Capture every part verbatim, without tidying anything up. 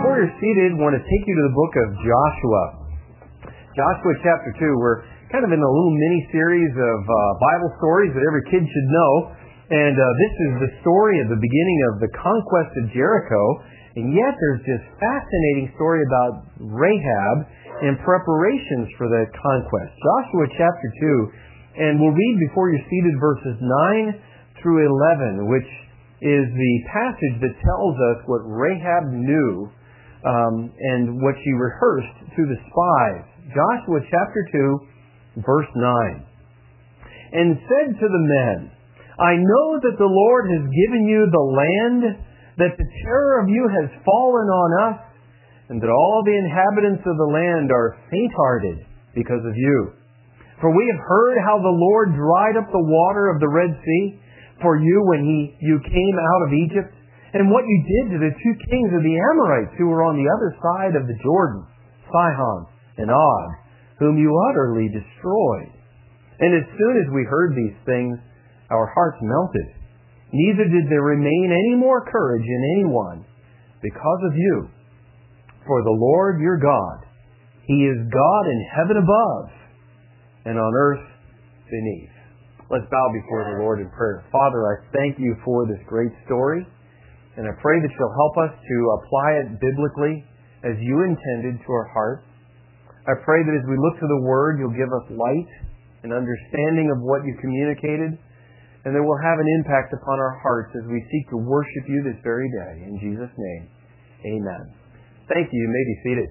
before you're seated, I want to take you to the book of Joshua. Joshua chapter two. We're kind of in a little mini-series of uh, Bible stories that every kid should know. And uh, this is the story of the beginning of the conquest of Jericho. And yet there's this fascinating story about Rahab and preparations for the conquest. Joshua chapter two. And we'll read before you're seated verses nine through eleven, which is the passage that tells us what Rahab knew um, and what she rehearsed to the spies. Joshua chapter two, verse nine. And said to the men, I know that the Lord has given you the land, that the terror of you has fallen on us, and that all the inhabitants of the land are faint-hearted because of you. For we have heard how the Lord dried up the water of the Red Sea for you when he you came out of Egypt, and what you did to the two kings of the Amorites who were on the other side of the Jordan, Sihon and Og, whom you utterly destroyed. And as soon as we heard these things, our hearts melted. Neither did there remain any more courage in anyone because of you. For the Lord your God, He is God in heaven above and on earth beneath. Let's bow before the Lord in prayer. Father, I thank you for this great story, and I pray that you'll help us to apply it biblically as you intended to our hearts. I pray that as we look to the Word, you'll give us light and understanding of what you communicated, and that will have an impact upon our hearts as we seek to worship you this very day. In Jesus' name, amen. Thank you. You may be seated.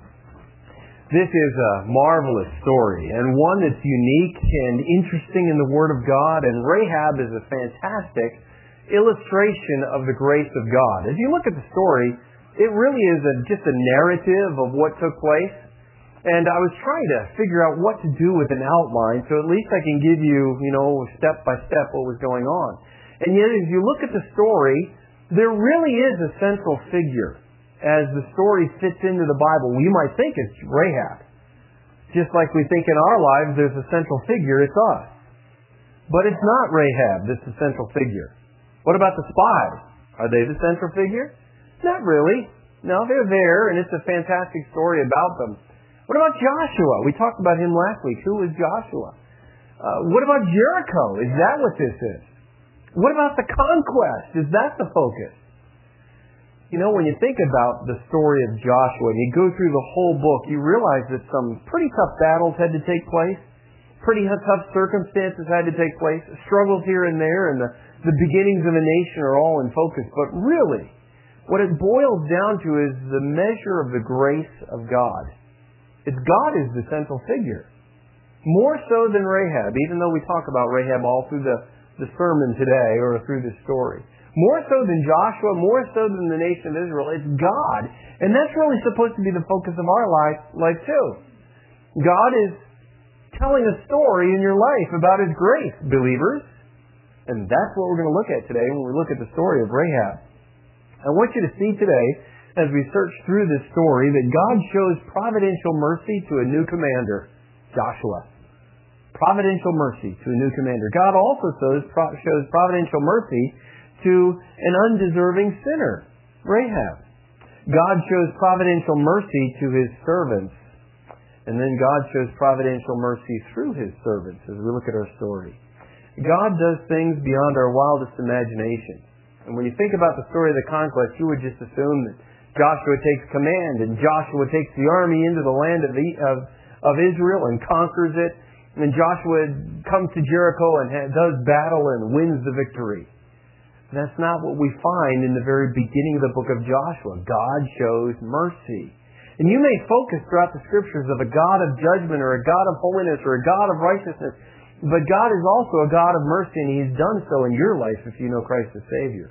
This is a marvelous story, and one that's unique and interesting in the Word of God, and Rahab is a fantastic illustration of the grace of God. As you look at the story, it really is a, just a narrative of what took place, and I was trying to figure out what to do with an outline, so at least I can give you, you know, step by step what was going on. And yet, as you look at the story, there really is a central figure. As the story fits into the Bible, you might think it's Rahab. Just like we think in our lives there's a central figure, it's us. But it's not Rahab that's the central figure. What about the spies? Are they the central figure? Not really. No, they're there, and it's a fantastic story about them. What about Joshua? We talked about him last week. Who was Joshua? Uh, what about Jericho? Is that what this is? What about the conquest? Is that the focus? You know, when you think about the story of Joshua and you go through the whole book, you realize that some pretty tough battles had to take place. Pretty tough circumstances had to take place. Struggles here and there, and the, the beginnings of a nation are all in focus. But really, what it boils down to is the measure of the grace of God. It's God is the central figure. More so than Rahab, even though we talk about Rahab all through the, the sermon today or through the story. More so than Joshua, more so than the nation of Israel, it's God. And that's really supposed to be the focus of our life, life too. God is telling a story in your life about His grace, believers. And that's what we're going to look at today when we look at the story of Rahab. I want you to see today, as we search through this story, that God shows providential mercy to a new commander, Joshua. Providential mercy to a new commander. God also shows, shows providential mercy to an undeserving sinner, Rahab. God shows providential mercy to His servants. And then God shows providential mercy through His servants as we look at our story. God does things beyond our wildest imagination. And when you think about the story of the conquest, you would just assume that Joshua takes command and Joshua takes the army into the land of, the, of, of Israel and conquers it. And Joshua comes to Jericho and ha- does battle and wins the victory. That's not what we find in the very beginning of the book of Joshua. God shows mercy. And you may focus throughout the Scriptures of a God of judgment or a God of holiness or a God of righteousness. But God is also a God of mercy, and He's done so in your life if you know Christ as Savior.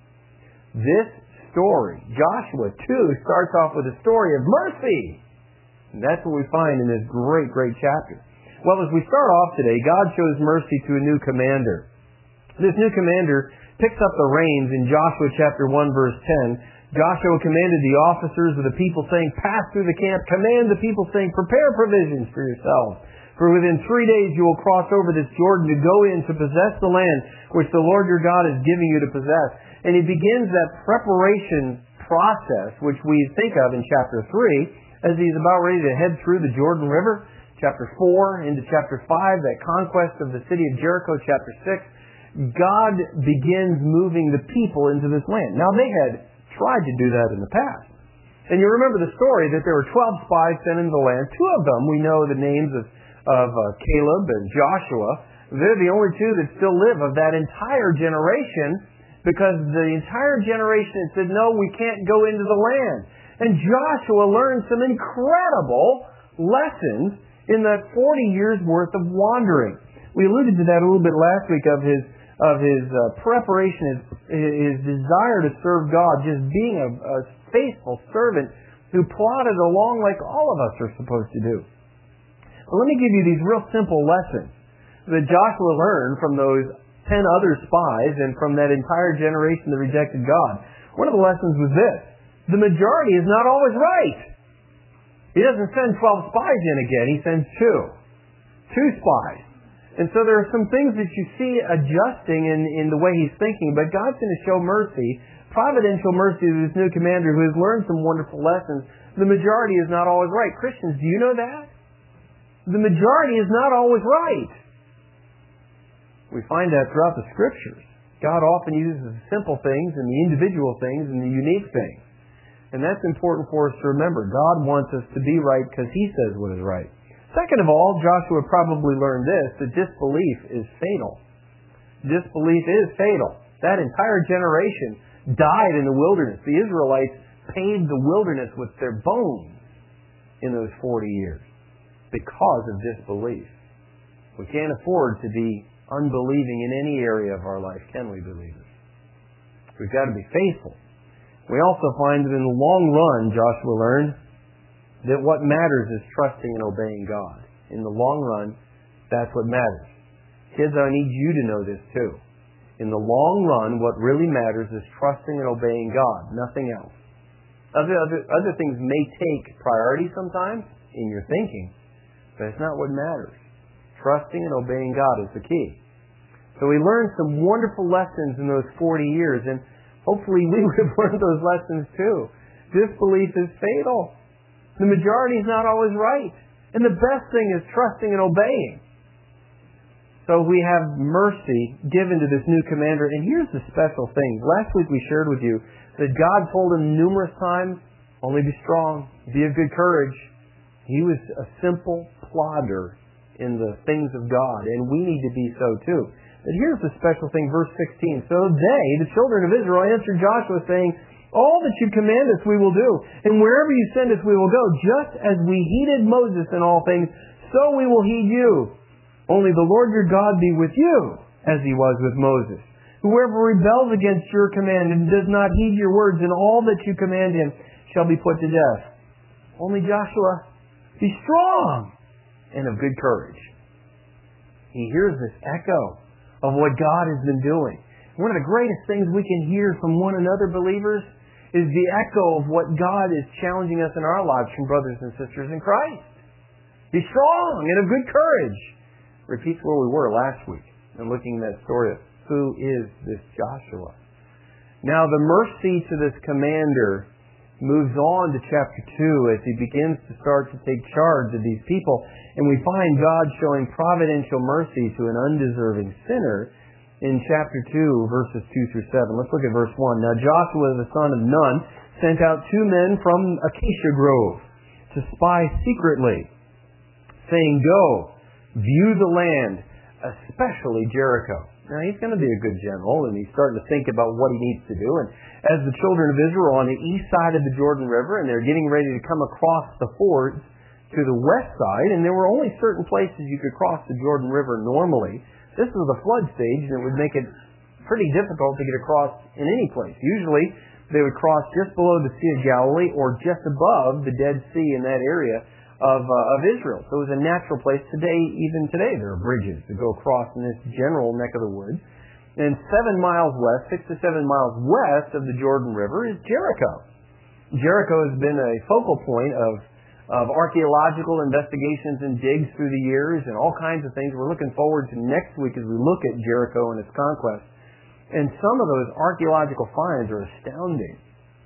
This story, Joshua two, starts off with a story of mercy. And that's what we find in this great, great chapter. Well, as we start off today, God shows mercy to a new commander. This new commander picks up the reins in Joshua chapter one, verse ten. Joshua commanded the officers of the people, saying, pass through the camp, command the people, saying, prepare provisions for yourselves. For within three days you will cross over this Jordan to go in to possess the land which the Lord your God is giving you to possess. And he begins that preparation process, which we think of in chapter three, as he's about ready to head through the Jordan River. Chapter four into chapter five, that conquest of the city of Jericho. Chapter six, God begins moving the people into this land. Now, they had tried to do that in the past. And you remember the story that there were twelve spies sent into the land. Two of them, we know the names of, of uh, Caleb and Joshua. They're the only two that still live of that entire generation, because the entire generation had said, no, we can't go into the land. And Joshua learned some incredible lessons in that forty years worth of wandering. We alluded to that a little bit last week of his of his uh, preparation, his, his desire to serve God, just being a, a faithful servant who plodded along like all of us are supposed to do. Well, let me give you these real simple lessons that Joshua learned from those ten other spies and from that entire generation that rejected God. One of the lessons was this: the majority is not always right. He doesn't send twelve spies in again, he sends two. Two spies. And so there are some things that you see adjusting in, in the way he's thinking, but God's going to show mercy, providential mercy to this new commander who has learned some wonderful lessons. The majority is not always right. Christians, do you know that? The majority is not always right. We find that throughout the Scriptures. God often uses the simple things and the individual things and the unique things. And that's important for us to remember. God wants us to be right because He says what is right. Second of all, Joshua probably learned this, that disbelief is fatal. Disbelief is fatal. That entire generation died in the wilderness. The Israelites paved the wilderness with their bones in those forty years because of disbelief. We can't afford to be unbelieving in any area of our life, can we, believers? We've got to be faithful. We also find that in the long run, Joshua learned that what matters is trusting and obeying God. In the long run, that's what matters. Kids, I need you to know this too. In the long run, what really matters is trusting and obeying God, nothing else. Other, other, other things may take priority sometimes in your thinking, but it's not what matters. Trusting and obeying God is the key. So we learned some wonderful lessons in those forty years, and hopefully we would have learned those lessons too. Disbelief is fatal. The majority is not always right. And the best thing is trusting and obeying. So we have mercy given to this new commander. And here's the special thing. Last week we shared with you that God told him numerous times, only be strong, be of good courage. He was a simple plodder in the things of God. And we need to be so too. But here's the special thing, verse sixteen. So they, the children of Israel, answered Joshua saying, all that you command us we will do, and wherever you send us we will go. Just as we heeded Moses in all things, so we will heed you. Only the Lord your God be with you, as He was with Moses. Whoever rebels against your command and does not heed your words, and all that you command him shall be put to death. Only Joshua, be strong and of good courage. He hears this echo of what God has been doing. One of the greatest things we can hear from one another, believers, is the echo of what God is challenging us in our lives from brothers and sisters in Christ. Be strong and of good courage. Repeats where we were last week and looking at that story of who is this Joshua. Now the mercy to this commander moves on to chapter two as he begins to start to take charge of these people. And we find God showing providential mercy to an undeserving sinner in chapter two, verses two through seven. Let's look at verse one. Now Joshua the son of Nun sent out two men from Acacia Grove to spy secretly, saying, go, view the land, especially Jericho. Now he's going to be a good general, and he's starting to think about what he needs to do. And as the children of Israel on the east side of the Jordan River, and they're getting ready to come across the fords to the west side, and there were only certain places you could cross the Jordan River normally. This was the flood stage, and it would make it pretty difficult to get across in any place. Usually, they would cross just below the Sea of Galilee or just above the Dead Sea in that area of uh, of Israel. So it was a natural place. Today, even today, there are bridges that go across in this general neck of the woods. And seven miles west, six to seven miles west of the Jordan River is Jericho. Jericho has been a focal point of of archaeological investigations and digs through the years and all kinds of things. We're looking forward to next week as we look at Jericho and its conquest. And some of those archaeological finds are astounding.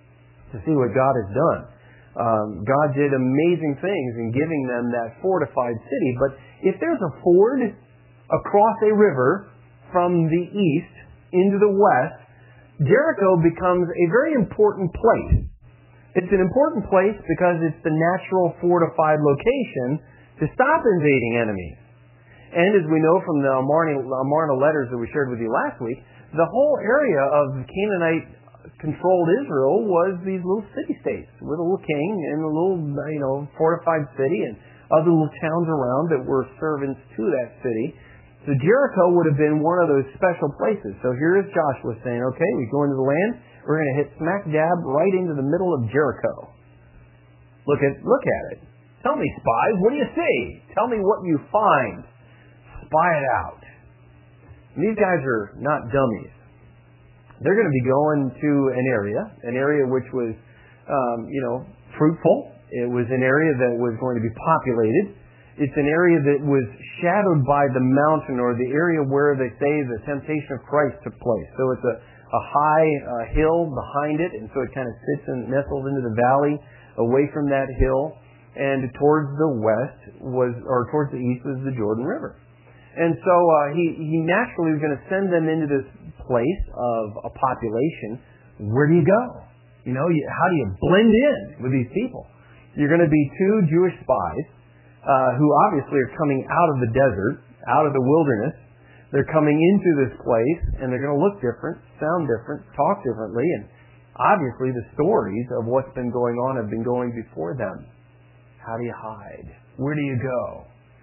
to see what God has done. Um, God did amazing things in giving them that fortified city. But if there's a ford across a river from the east into the west, Jericho becomes a very important place. It's an important place because it's the natural fortified location to stop invading enemies. And as we know from the Amarna, Amarna letters that we shared with you last week, the whole area of Canaanite-controlled Israel was these little city-states with a little king and a little, you know, fortified city and other little towns around that were servants to that city. So Jericho would have been one of those special places. So here is Joshua saying, okay, we go into the land, we're going to hit smack dab right into the middle of Jericho. Look at, look at it. Tell me, spies, what do you see? Tell me what you find. Spy it out. And these guys are not dummies. They're going to be going to an area, an area which was, um, you know, fruitful. It was an area that was going to be populated. It's an area that was shadowed by the mountain, or the area where they say the temptation of Christ took place. So it's a, a high uh, hill behind it, and so it kind of sits and nestles into the valley away from that hill. And towards the west was, or towards the east was the Jordan River. And so uh, he, he naturally was going to send them into this place of a population. Where do you go? You know, you, how do you blend in with these people? You're going to be two Jewish spies uh, who obviously are coming out of the desert, out of the wilderness. They're coming into this place, and they're going to look different, sound different, talk differently, and obviously the stories of what's been going on have been going before them. How do you hide? Where do you go?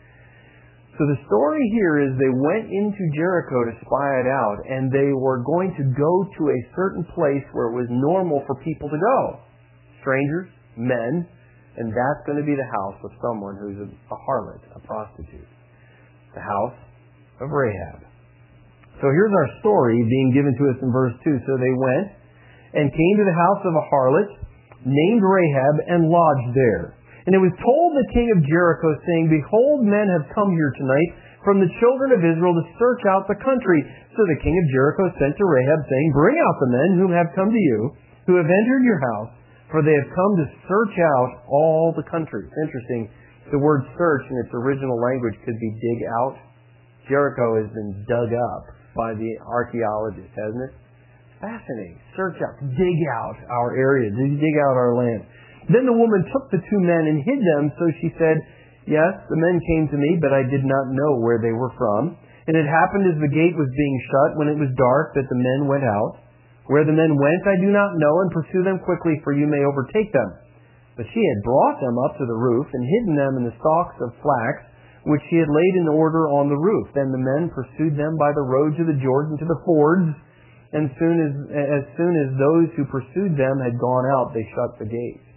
So the story here is they went into Jericho to spy it out, and they were going to go to a certain place where it was normal for people to go. Strangers, men, and that's going to be the house of someone who's a, a harlot, a prostitute. The house of Rahab. So here's our story being given to us in verse two. So they went and came to the house of a harlot named Rahab and lodged there. And it was told the king of Jericho, saying, Behold, men have come here tonight from the children of Israel to search out the country. So the king of Jericho sent to Rahab, saying, Bring out the men whom have come to you, who have entered your house, for they have come to search out all the country. It's interesting. The word search in its original language could be dig out. Jericho has been dug up by the archaeologists, hasn't it? Fascinating. Search out, dig out our area, dig out our land. Then the woman took the two men and hid them, so she said, Yes, the men came to me, but I did not know where they were from. And it happened as the gate was being shut, when it was dark, that the men went out. Where the men went I do not know, and pursue them quickly, for you may overtake them. But she had brought them up to the roof, and hidden them in the stalks of flax, which she had laid in order on the roof. Then the men pursued them by the road to the Jordan, to the fords, and soon as, as soon as those who pursued them had gone out, they shut the gate.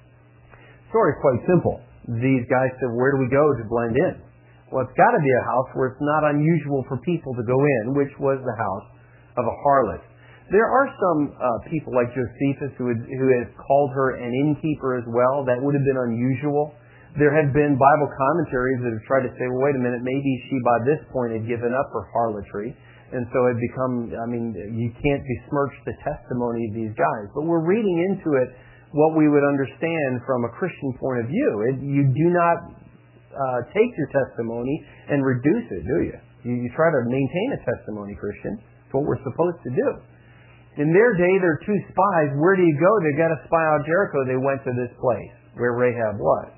The story is quite simple. These guys said, where do we go to blend in? Well, it's got to be a house where it's not unusual for people to go in, which was the house of a harlot. There are some uh, people like Josephus who, had, who has called her an innkeeper as well. That would have been unusual. There have been Bible commentaries that have tried to say, well, wait a minute, maybe she by this point had given up her harlotry. And so it become, I mean, you can't besmirch the testimony of these guys. But we're reading into it what we would understand from a Christian point of view. It, you do not uh, take your testimony and reduce it, do you? you? You try to maintain a testimony, Christian. It's what we're supposed to do. In their day, there are two spies. Where do you go? They got to spy out Jericho. They went to this place where Rahab was.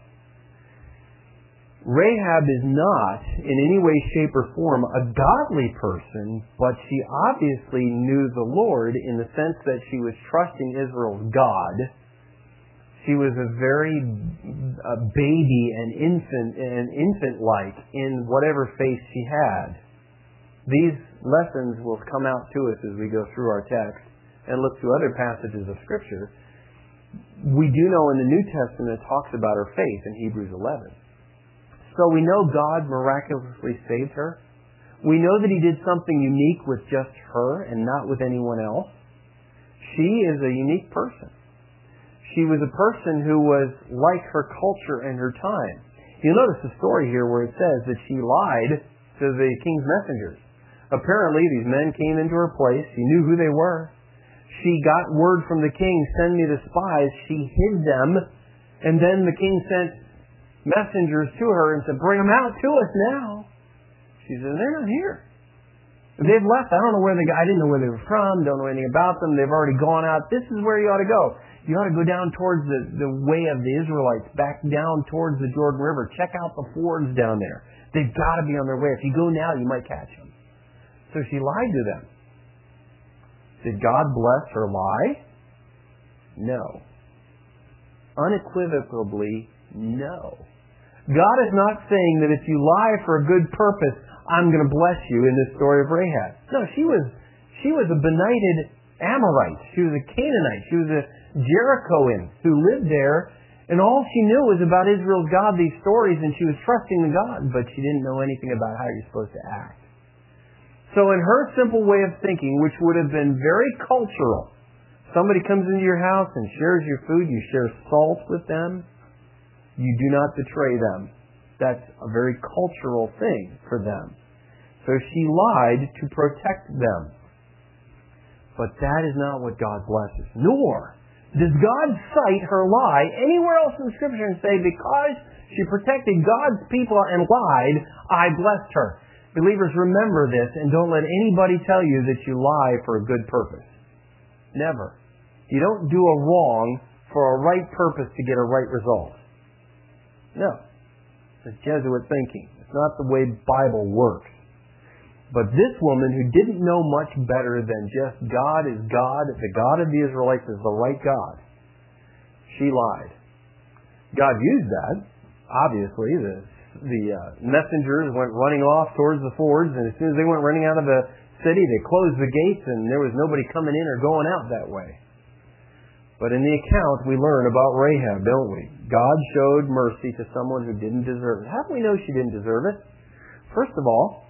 Rahab is not, in any way, shape, or form, a godly person, but she obviously knew the Lord in the sense that she was trusting Israel's God. She was a very uh, baby and infant and infant-like in whatever faith she had. These lessons will come out to us as we go through our text and look through other passages of Scripture. We do know in the New Testament it talks about her faith in Hebrews eleven. So we know God miraculously saved her. We know that He did something unique with just her and not with anyone else. She is a unique person. She was a person who was like her culture and her time. You'll notice the story here where it says that she lied to the king's messengers. Apparently, these men came into her place. She knew who they were. she got word from the king, send me the spies. She hid them, and then the king sent messengers to her and said, bring them out to us now. She said, they're not here. They've left. I don't know where they got. I didn't know where they were from. Don't know anything about them. They've already gone out. This is where you ought to go. You ought to go down towards the, the way of the Israelites, back down towards the Jordan River. Check out the fords down there. They've got to be on their way. If you go now, you might catch them. So she lied to them. Did God bless her lie? No. Unequivocally, no. God is not saying that if you lie for a good purpose, I'm going to bless you in this story of Rahab. No, she was she was a benighted Amorite. She was a Canaanite. She was a Jerichoan who lived there, and all she knew was about Israel's God, these stories, and she was trusting in God, but she didn't know anything about how you're supposed to act. So in her simple way of thinking, which would have been very cultural, somebody comes into your house and shares your food, you share salt with them, you do not betray them. That's a very cultural thing for them. So she lied to protect them. But that is not what God blesses. Nor does God cite her lie anywhere else in the Scripture and say, because she protected God's people and lied, I blessed her. Believers, remember this and don't let anybody tell you that you lie for a good purpose. Never. You don't do a wrong for a right purpose to get a right result. No. It's Jesuit thinking. It's not the way the Bible works. But this woman who didn't know much better than just God is God, the God of the Israelites is the right God, she lied. God used that. Obviously, the, the uh, messengers went running off towards the fords, and as soon as they went running out of the city, they closed the gates, and there was nobody coming in or going out that way. But in the account, we learn about Rahab, don't we? God showed mercy to someone who didn't deserve it. How do we know she didn't deserve it? First of all,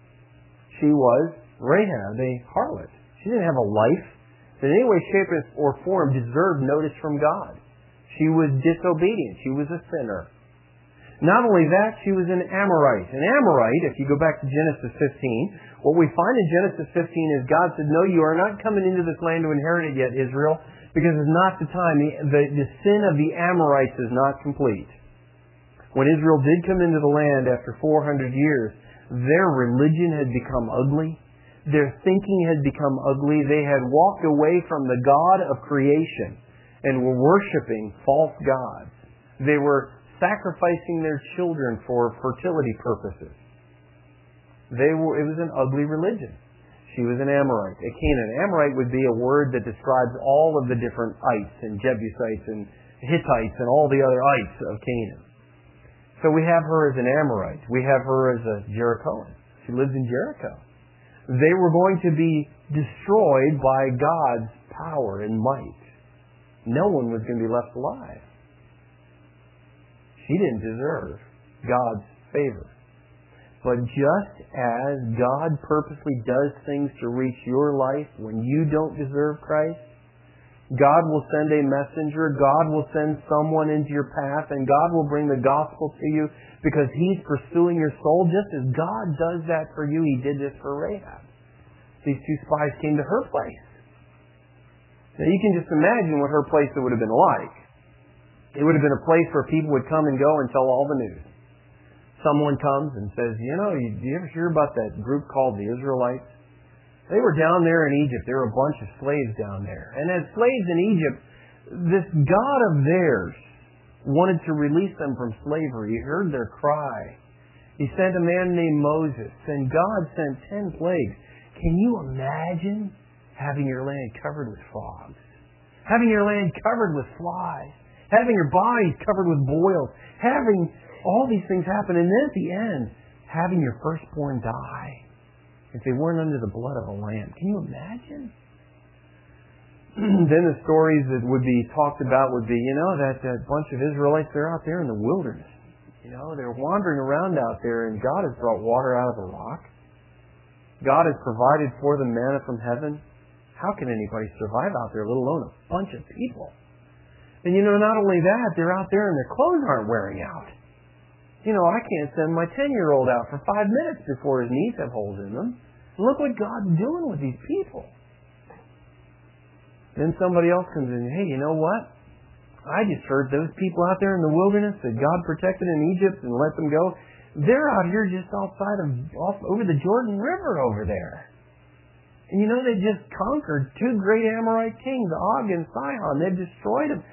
she was Rahab, a harlot. She didn't have a life that in any way, shape, or form deserved notice from God. She was disobedient. She was a sinner. Not only that, she was an Amorite. An Amorite, if you go back to Genesis fifteen, what we find in Genesis fifteen is God said, no, you are not coming into this land to inherit it yet, Israel, because it's not the time. The, the, the sin of the Amorites is not complete. When Israel did come into the land after four hundred years, their religion had become ugly. Their thinking had become ugly. They had walked away from the God of creation and were worshiping false gods. They were sacrificing their children for fertility purposes. They were, it was an ugly religion. She was an Amorite, a Canaanite. Amorite would be a word that describes all of the different ites and Jebusites and Hittites and all the other ites of Canaan. So we have her as an Amorite. We have her as a Jerichoan. She lives in Jericho. They were going to be destroyed by God's power and might. No one was going to be left alive. She didn't deserve God's favor. But just as God purposely does things to reach your life when you don't deserve Christ, God will send a messenger, God will send someone into your path, and God will bring the gospel to you because He's pursuing your soul. Just as God does that for you, He did this for Rahab. These two spies came to her place. Now you can just imagine what her place would have been like. It would have been a place where people would come and go and tell all the news. Someone comes and says, you know, do you ever hear about that group called the Israelites? They were down there in Egypt. There were a bunch of slaves down there. And as slaves in Egypt, this God of theirs wanted to release them from slavery. He heard their cry. He sent a man named Moses, and God sent ten plagues. Can you imagine having your land covered with frogs? Having your land covered with flies? Having your bodies covered with boils? Having all these things happen, and then at the end, having your firstborn die? If they weren't under the blood of a lamb. Can you imagine? Then the stories that would be talked about would be, you know, that, that bunch of Israelites, they're out there in the wilderness. You know, they're wandering around out there, and God has brought water out of the rock. God has provided for them manna from heaven. How can anybody survive out there, let alone a bunch of people? And you know, not only that, they're out there and their clothes aren't wearing out. You know, I can't send my ten-year-old out for five minutes before his knees have holes in them. And look what God's doing with these people. Then somebody else comes in, hey, you know what? I just heard those people out there in the wilderness that God protected in Egypt and let them go. They're out here just outside of, off over the Jordan River over there. And you know, they just conquered two great Amorite kings, Og and Sihon. They've destroyed them.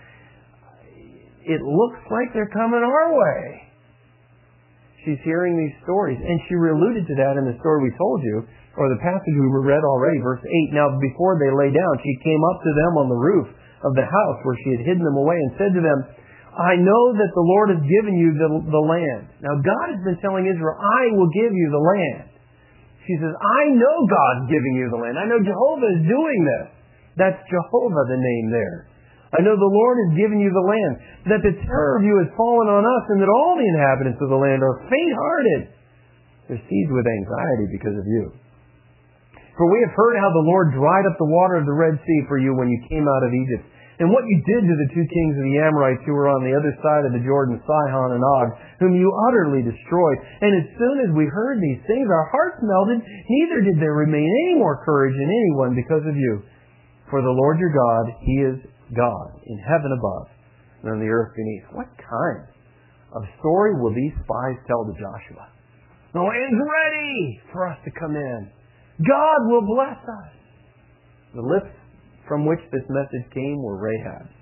It looks like they're coming our way. She's hearing these stories, and she alluded to that in the story we told you, or the passage we read already, verse eight. Now, before they lay down, she came up to them on the roof of the house where she had hidden them away and said to them, I know that the Lord has given you the, the land. Now, God has been telling Israel, I will give you the land. She says, I know God's giving you the land. I know Jehovah is doing this. That's Jehovah, the name there. I know the Lord has given you the land, that the terror of you has fallen on us, and that all the inhabitants of the land are faint-hearted. They're seized with anxiety because of you. For we have heard how the Lord dried up the water of the Red Sea for you when you came out of Egypt, and what you did to the two kings of the Amorites who were on the other side of the Jordan, Sihon and Og, whom you utterly destroyed. And as soon as we heard these things, our hearts melted, neither did there remain any more courage in anyone because of you. For the Lord your God, He is God, in heaven above, and on the earth beneath. What kind of story will these spies tell to Joshua? The land's ready for us to come in. God will bless us. The lips from which this message came were Rahab's.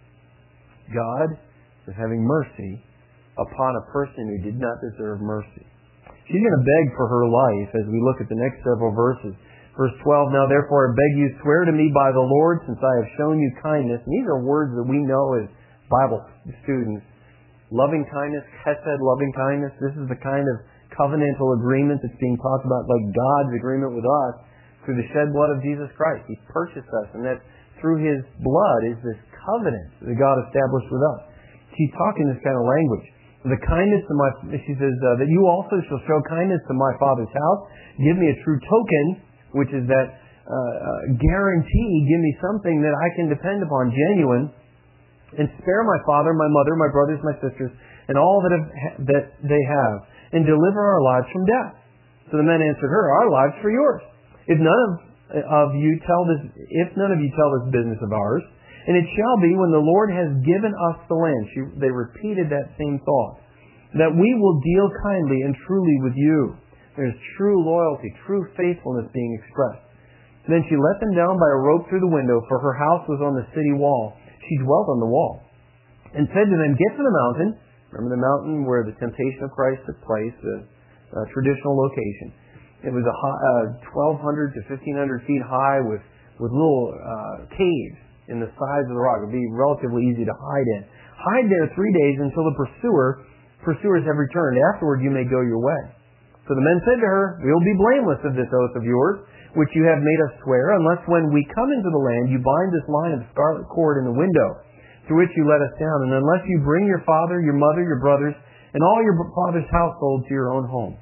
God was having mercy upon a person who did not deserve mercy. She's going to beg for her life as we look at the next several verses. Verse twelve, now therefore I beg you, swear to me by the Lord, since I have shown you kindness. And these are words that we know as Bible students. Loving kindness, chesed, loving kindness. This is the kind of covenantal agreement that's being talked about, like God's agreement with us through the shed blood of Jesus Christ. He purchased us, and that through His blood is this covenant that God established with us. She's talking this kind of language. The kindness of my, she says, uh, that you also shall show kindness to my Father's house. Give me a true token, which is that uh, uh, guarantee. Give me something that I can depend upon, genuine. And spare my father, my mother, my brothers, my sisters, and all that, have, that they have, and deliver our lives from death. So the men answered her, our lives for yours. If none of, of you tell this, if none of you tell this business of ours, and it shall be when the Lord has given us the land. She, they repeated that same thought, that we will deal kindly and truly with you. There's true loyalty, true faithfulness being expressed. And then she let them down by a rope through the window, for her house was on the city wall. She dwelt on the wall, and said to them, get to the mountain. Remember the mountain where the temptation of Christ took place, the uh, traditional location. It was a high, uh, twelve hundred to fifteen hundred feet high with, with little uh, caves in the sides of the rock. It would be relatively easy to hide in. Hide there three days until the pursuer pursuers have returned. Afterward you may go your way. So the men said to her, we will be blameless of this oath of yours, which you have made us swear, unless when we come into the land you bind this line of scarlet cord in the window, through which you let us down, and unless you bring your father, your mother, your brothers, and all your father's household to your own home.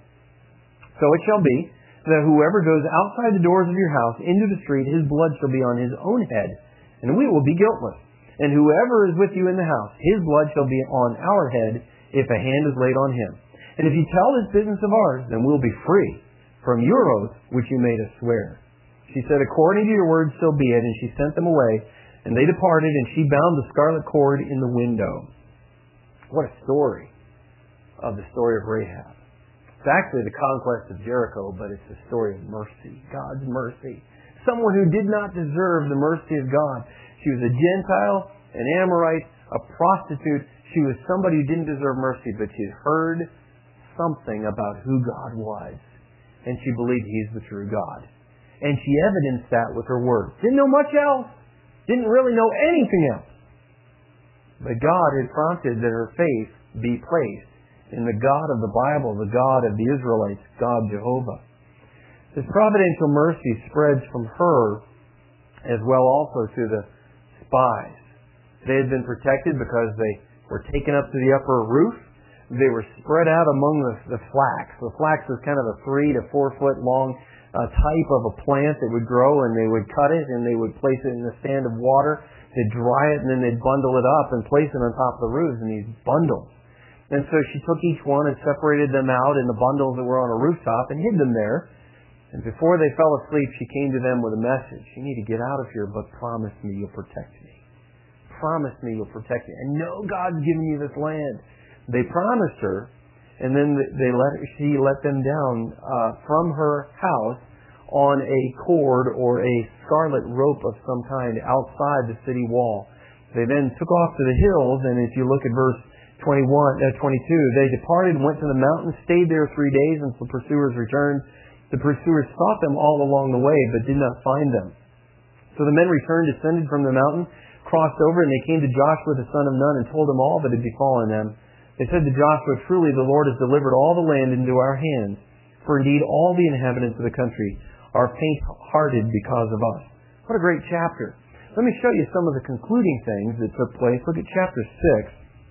So it shall be that whoever goes outside the doors of your house into the street, his blood shall be on his own head, and we will be guiltless. And whoever is with you in the house, his blood shall be on our head, if a hand is laid on him. And if you tell this business of ours, then we'll be free from your oath which you made us swear. She said, according to your word, so be it. And she sent them away, and they departed, and she bound the scarlet cord in the window. What a story of the story of Rahab. It's actually the conquest of Jericho, but it's the story of mercy, God's mercy. Someone who did not deserve the mercy of God. She was a Gentile, an Amorite, a prostitute. She was somebody who didn't deserve mercy, but she heard something about who God was. And she believed He's the true God. And she evidenced that with her words. Didn't know much else. Didn't really know anything else. But God had prompted that her faith be placed in the God of the Bible, the God of the Israelites, God Jehovah. This providential mercy spreads from her as well also to the spies. They had been protected because they were taken up to the upper roof. They were spread out among the, the flax. The flax was kind of a three to four foot long uh, type of a plant that would grow, and they would cut it and they would place it in a stand of water. They'd dry it, and then they'd bundle it up and place it on top of the roofs in these bundles. And so she took each one and separated them out in the bundles that were on a rooftop and hid them there. And before they fell asleep, she came to them with a message. You need to get out of here, but promise me you'll protect me. Promise me you'll protect me. And know God's given you this land. They promised her, and then they let she let them down uh, from her house on a cord or a scarlet rope of some kind outside the city wall. They then took off to the hills, and if you look at verse twenty-one, uh, twenty-two, they departed and went to the mountain, stayed there three days until pursuers returned. The pursuers sought them all along the way, but did not find them. So the men returned, descended from the mountain, crossed over, and they came to Joshua the son of Nun and told him all that had befallen them. They said to Joshua, truly the Lord has delivered all the land into our hands, for indeed all the inhabitants of the country are faint-hearted because of us. What a great chapter. Let me show you some of the concluding things that took place. Look at chapter six.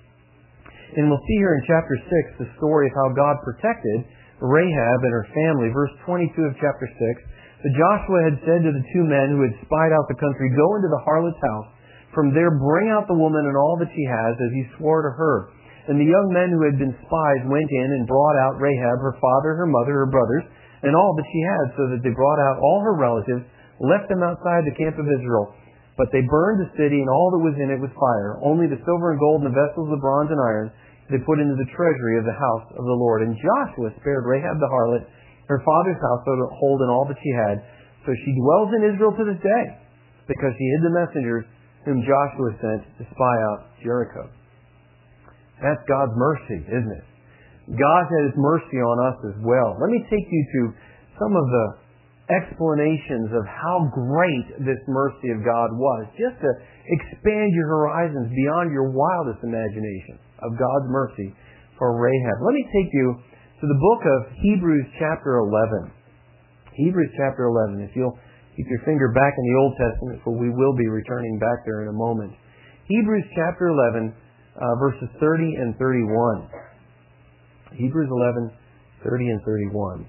And we'll see here in chapter six the story of how God protected Rahab and her family. Verse twenty-two of chapter six. But Joshua had said to the two men who had spied out the country, go into the harlot's house. From there bring out the woman and all that she has, as he swore to her. And the young men who had been spies went in and brought out Rahab, her father, her mother, her brothers, and all that she had, so that they brought out all her relatives, left them outside the camp of Israel. But they burned the city and all that was in it with fire. Only the silver and gold and the vessels of bronze and iron they put into the treasury of the house of the Lord. And Joshua spared Rahab the harlot, her father's household, and all that she had. So she dwells in Israel to this day, because she hid the messengers whom Joshua sent to spy out Jericho. That's God's mercy, isn't it? God has mercy on us as well. Let me take you to some of the explanations of how great this mercy of God was, just to expand your horizons beyond your wildest imagination of God's mercy for Rahab. Let me take you to the book of Hebrews chapter eleven. Hebrews chapter eleven. If you'll keep your finger back in the Old Testament, for we will be returning back there in a moment. Hebrews chapter eleven, uh, verses thirty and thirty-one. Hebrews eleven, thirty and thirty-one.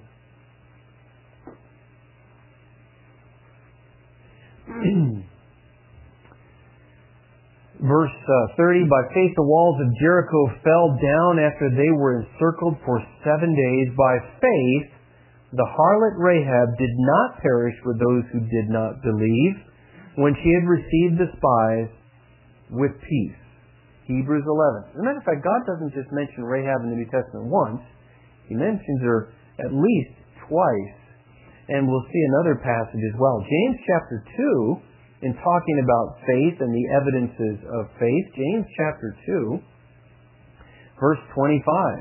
Verse uh, thirty, by faith the walls of Jericho fell down after they were encircled for seven days. By faith the harlot Rahab did not perish with those who did not believe, when she had received the spies with peace. Hebrews eleven. As a matter of fact, God doesn't just mention Rahab in the New Testament once. He mentions her at least twice. And we'll see another passage as well. James chapter two, in talking about faith and the evidences of faith, James chapter two, verse twenty-five.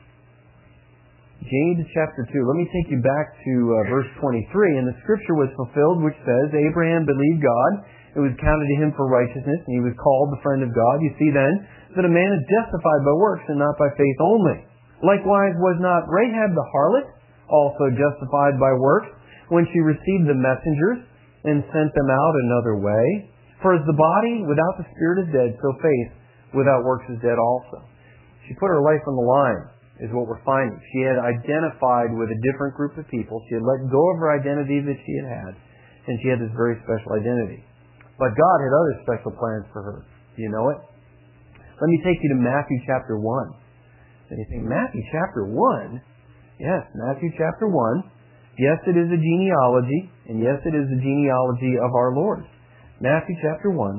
James chapter two. Let me take you back to uh, verse twenty-three. And the scripture was fulfilled which says, Abraham believed God, it was counted to him for righteousness, and he was called the friend of God. You see then that a man is justified by works and not by faith only. Likewise was not Rahab the harlot also justified by works when she received the messengers and sent them out another way? For as the body without the spirit is dead, so faith without works is dead also. She put her life on the line, is what we're finding. She had identified with a different group of people. She had let go of her identity that she had had, and she had this very special identity. But God had other special plans for her. Do you know it? Let me take you to Matthew chapter one. And you think, Matthew chapter one? Yes, Matthew chapter one. Yes, it is a genealogy, and yes, it is the genealogy of our Lord. Matthew chapter one.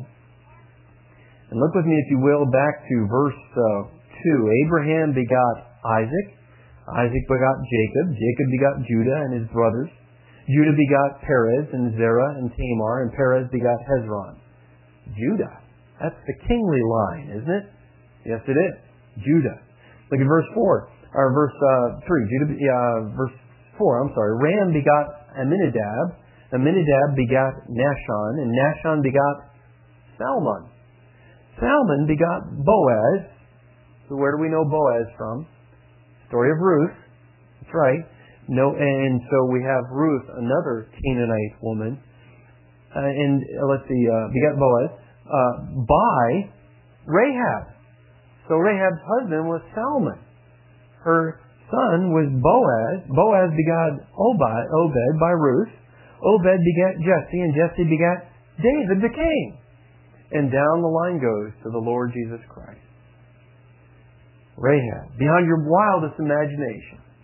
And look with me, if you will, back to verse uh, two. Abraham begot Isaac. Isaac begot Jacob. Jacob begot Judah and his brothers. Judah begot Perez and Zerah and Tamar, and Perez begot Hezron. Judah. That's the kingly line, isn't it? Yes, it is. Judah. Look at verse four, or verse uh, three. Judah, uh, verse four, I'm sorry. Ram begot Amminadab. Amminadab begot Nahshon, and Nahshon begot Salmon. Salmon begot Boaz. So where do we know Boaz from? Story of Ruth. That's right. No, and so we have Ruth, another Canaanite woman. Uh, and uh, let's see, uh, begot Boaz uh, by Rahab. So Rahab's husband was Salmon. Her son was Boaz. Boaz begot Obed, Obed by Ruth. Obed begat Jesse, and Jesse begat David the king. And down the line goes to the Lord Jesus Christ. Rahab, beyond your wildest imagination.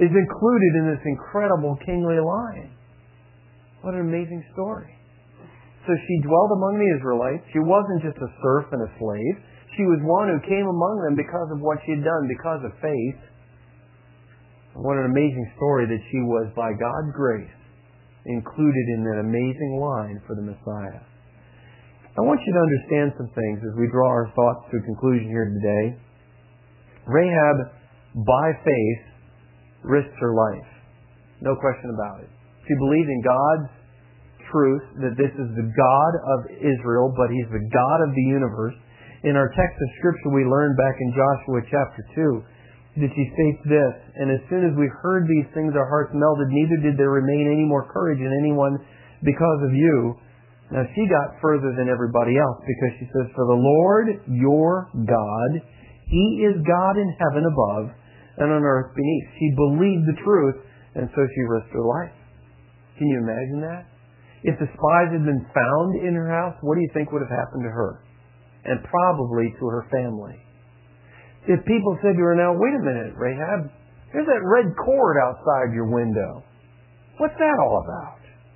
is included in this incredible kingly line. What an amazing story. So she dwelled among the Israelites. She wasn't just a serf and a slave. She was one who came among them because of what she had done, because of faith. What an amazing story that she was, by God's grace, included in that amazing line for the Messiah. I want you to understand some things as we draw our thoughts to a conclusion here today. Rahab, by faith, risked her life. No question about it. She believed in God's truth, that this is the God of Israel, but He's the God of the universe. In our text of Scripture we learned back in Joshua chapter two, that she states this, "And as soon as we heard these things, our hearts melted, neither did there remain any more courage in anyone because of you." Now she got further than everybody else, because she says, "For the Lord your God, He is God in heaven above and on earth beneath." She believed the truth, and so she risked her life. Can you imagine that? If the spies had been found in her house, what do you think would have happened to her? And probably to her family. If people said to her, "Now, wait a minute, Rahab, there's that red cord outside your window. What's that all about?"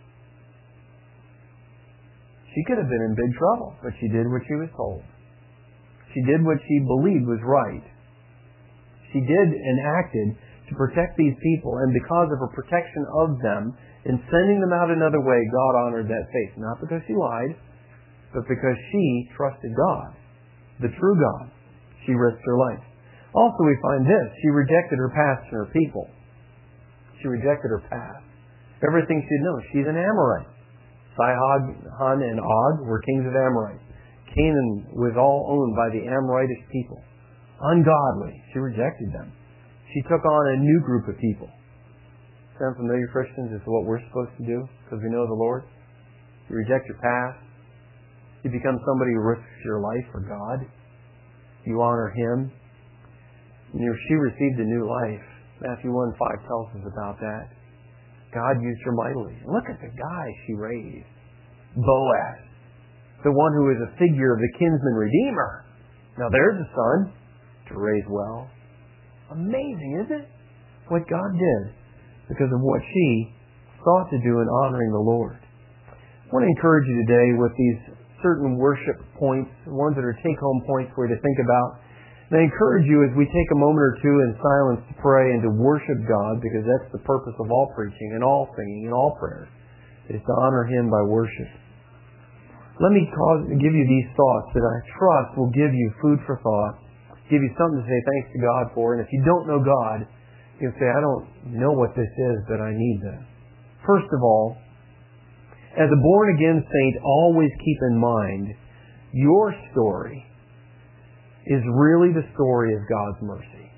She could have been in big trouble, but she did what she was told. She did what she believed was right. She did and acted to protect these people, and because of her protection of them, in sending them out another way, God honored that faith. Not because she lied, but because she trusted God, the true God. She risked her life. Also, we find this. She rejected her past and her people. She rejected her past. Everything she'd known. She's an Amorite. Sihon and Og were kings of Amorites. Canaan was all owned by the Amoritish people. Ungodly. She rejected them. She took on a new group of people. Sound familiar, Christians? This is what we're supposed to do because we know the Lord. You reject your past. You become somebody who risks your life for God. You honor Him. And she received a new life. Matthew one five tells us about that. God used her mightily. And look at the guy she raised. Boaz. The one who is a figure of the kinsman redeemer. Now there's a son to raise well. Amazing, isn't it? What God did because of what she sought to do in honoring the Lord. I want to encourage you today with these certain worship points, ones that are take-home points for you to think about. And I encourage you as we take a moment or two in silence to pray and to worship God, because that's the purpose of all preaching and all singing and all prayer, is to honor Him by worship. Let me cause, give you these thoughts that I trust will give you food for thought, give you something to say thanks to God for. And if you don't know God, you'll say, "I don't know what this is, but I need this." First of all, as a born-again saint, always keep in mind your story is really the story of God's mercy.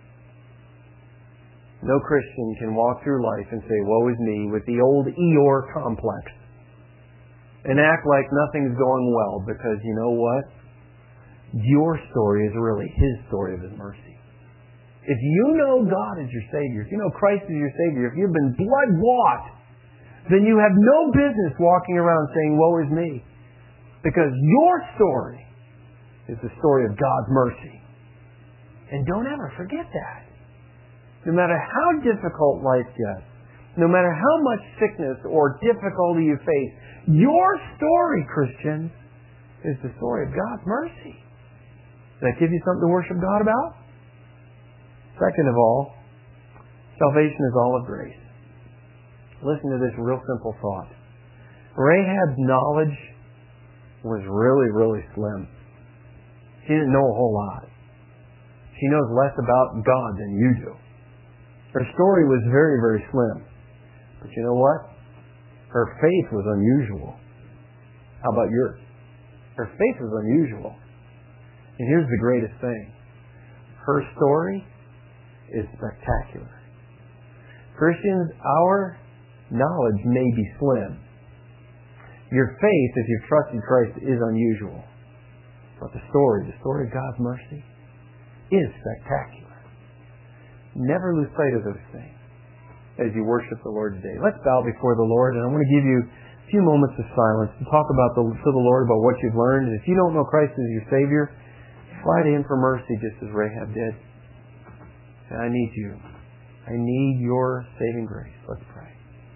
No Christian can walk through life and say, "Woe is me," with the old Eeyore complex and act like nothing's going well, because you know what? Your story is really His story of His mercy. If you know God as your Savior, if you know Christ as your Savior, if you've been blood-bought, then you have no business walking around saying, "Woe is me." Because your story is the story of God's mercy. And don't ever forget that. No matter how difficult life gets, no matter how much sickness or difficulty you face, your story, Christians, is the story of God's mercy. Does that give you something to worship God about? Second of all, salvation is all of grace. Listen to this real simple thought. Rahab's knowledge was really, really slim. She didn't know a whole lot. She knows less about God than you do. Her story was very, very slim. But you know what? Her faith was unusual. How about yours? Her faith was unusual. And here's the greatest thing. Her story is spectacular. Christians, our knowledge may be slim. Your faith, if you've trusted Christ, is unusual. But the story, the story of God's mercy, is spectacular. Never lose sight of those things as you worship the Lord today. Let's bow before the Lord, and I want to give you a few moments of silence to talk about the, to the Lord about what you've learned. And if you don't know Christ as your Savior, fly to Him for mercy just as Rahab did. And I need you. I need your saving grace. Let's pray.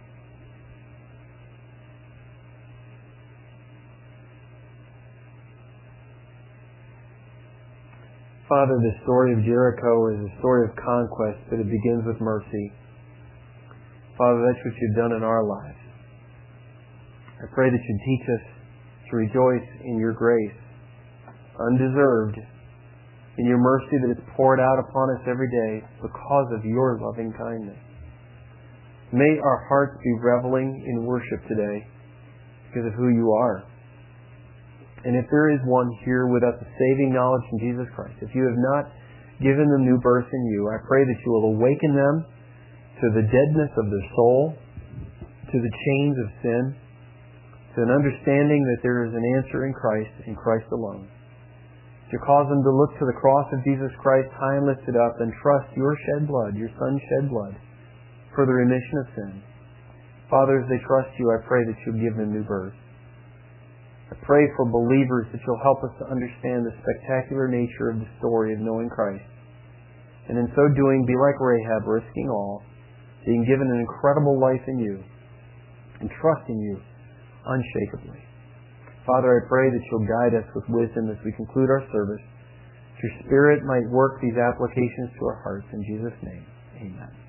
Father, the story of Jericho is a story of conquest, but it begins with mercy. Father, that's what you've done in our lives. I pray that you teach us to rejoice in your grace, undeserved, in your mercy that is poured out upon us every day because of your loving kindness. May our hearts be reveling in worship today because of who you are. And if there is one here without the saving knowledge in Jesus Christ, if you have not given them new birth in you, I pray that you will awaken them to the deadness of their soul, to the chains of sin, to an understanding that there is an answer in Christ, in Christ alone. To cause them to look to the cross of Jesus Christ high and lifted up and trust your shed blood, your Son's shed blood, for the remission of sin. Father, as they trust you, I pray that you'll give them new birth. I pray for believers that you'll help us to understand the spectacular nature of the story of knowing Christ. And in so doing, be like Rahab, risking all, being given an incredible life in you, and trusting you unshakably. Father, I pray that you'll guide us with wisdom as we conclude our service. Your Spirit might work these applications to our hearts. In Jesus' name, amen.